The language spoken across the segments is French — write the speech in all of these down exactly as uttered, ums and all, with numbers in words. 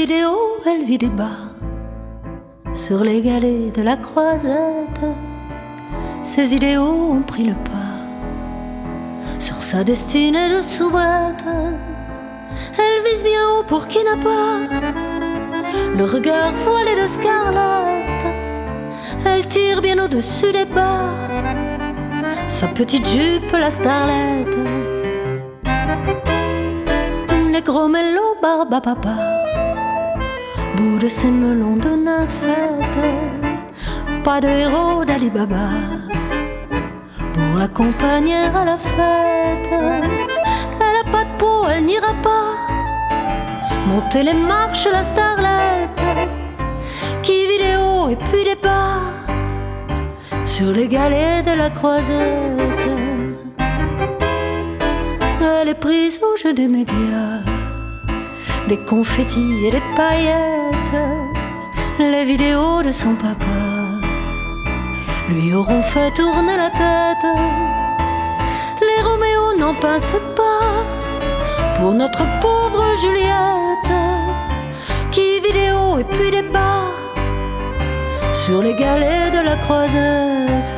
vidéo, elle vit des bas sur les galets de la Croisette. Ses idéaux ont pris le pas sur sa destinée de soubrette. Elle vise bien haut pour qui n'a pas le regard voilé de scarlate. Elle tire bien au-dessus des bas sa petite jupe, la starlette. Négro mélo, barbe à papa, bout de ses melons de nymphette. Pas de héros d'Ali Baba pour l'accompagner à la fête. Elle a pas de peau, elle n'ira pas monter les marches, la starlette qui vit des hauts et puis des bas sur les galets de la Croisette. Elle est prise au jeu des médias, des confettis et des paillettes. Les vidéos de son papa lui auront fait tourner la tête. Les Roméos n'en pincent pas pour notre pauvre Juliette qui vit des hauts et puis des bas sur les galets de la Croisette.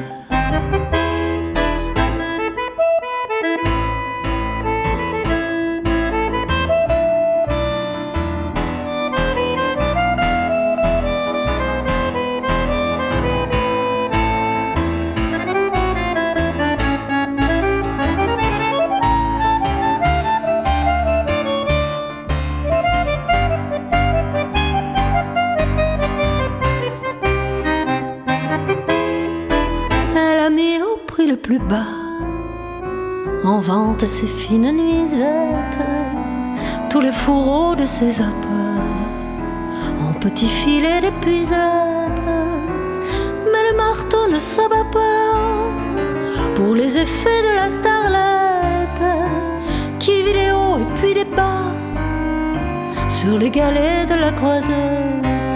Plus bas, en vente ses fines nuisettes, tous les fourreaux de ses appâts, en petits filets d'épuisette. Mais le marteau ne s'abat pas pour les effets de la starlette qui vit des hauts et puis des bas sur les galets de la Croisette.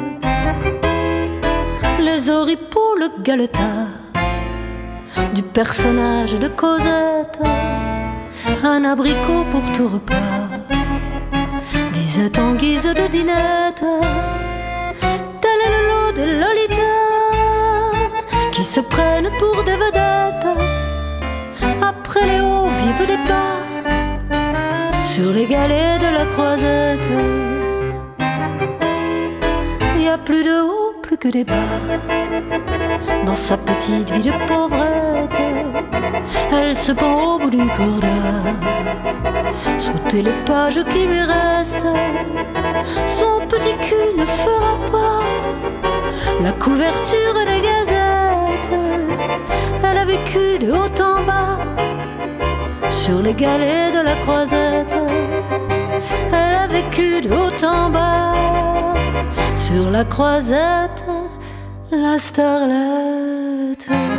Les oripeaux, le galetas du personnage de Cosette, un abricot pour tout repas, disait en guise de dînette. Tel est le lot des lolitas qui se prennent pour des vedettes. Après les hauts vivent les bas sur les galets de la Croisette. Y a plus de hauts, plus que des bas dans sa petite vie de pauvrette. Elle se pend au bout d'une corde, sauter les pages qui lui restent. Son petit cul ne fera pas la couverture des gazettes. Elle a vécu de haut en bas sur les galets de la Croisette. Elle a vécu de haut en bas sur la Croisette, la starlette.